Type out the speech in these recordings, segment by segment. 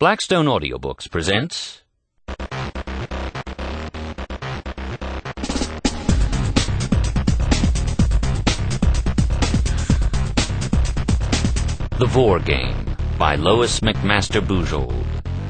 Blackstone Audiobooks presents The Vor Game by Lois McMaster Bujold.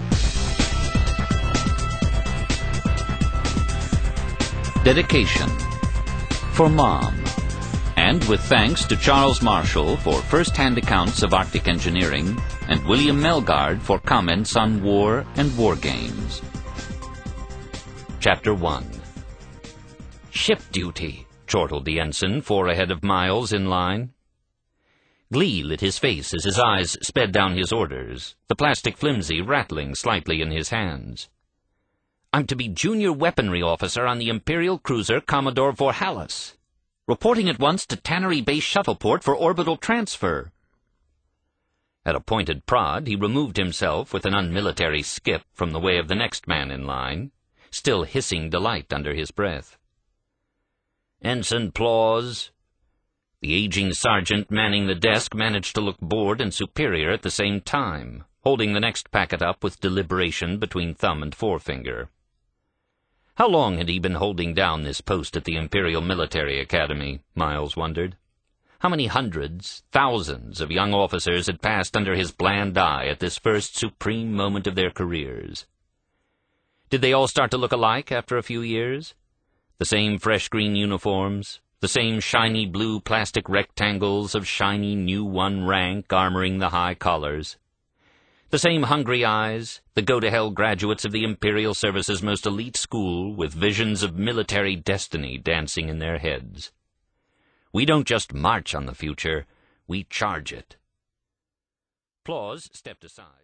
Dedication for Mom, and with thanks to Charles Marshall for first-hand accounts of Arctic engineering and William Melgard for comments on war and war games. Chapter 1. Ship duty, chortled the ensign 4 ahead of Miles in line. Glee lit his face as his eyes sped down his orders, the plastic flimsy rattling slightly in his hands. I'm to be junior weaponry officer on the Imperial cruiser Commodore Vorhalis. Reporting at once to Tannery Base Shuttleport for orbital transfer. At a pointed prod, he removed himself with an unmilitary skip from the way of the next man in line, still hissing delight under his breath. Ensign Plaws. The aging sergeant manning the desk managed to look bored and superior at the same time, holding the next packet up with deliberation between thumb and forefinger. How long had he been holding down this post at the Imperial Military Academy, Miles wondered. How many hundreds, thousands of young officers had passed under his bland eye at this first supreme moment of their careers? Did they all start to look alike after a few years? The same fresh green uniforms, the same shiny blue plastic rectangles of shiny new one rank armoring the high collars. The same hungry eyes, the go-to-hell graduates of the Imperial Service's most elite school with visions of military destiny dancing in their heads. We don't just march on the future, we charge it. Plaws stepped aside.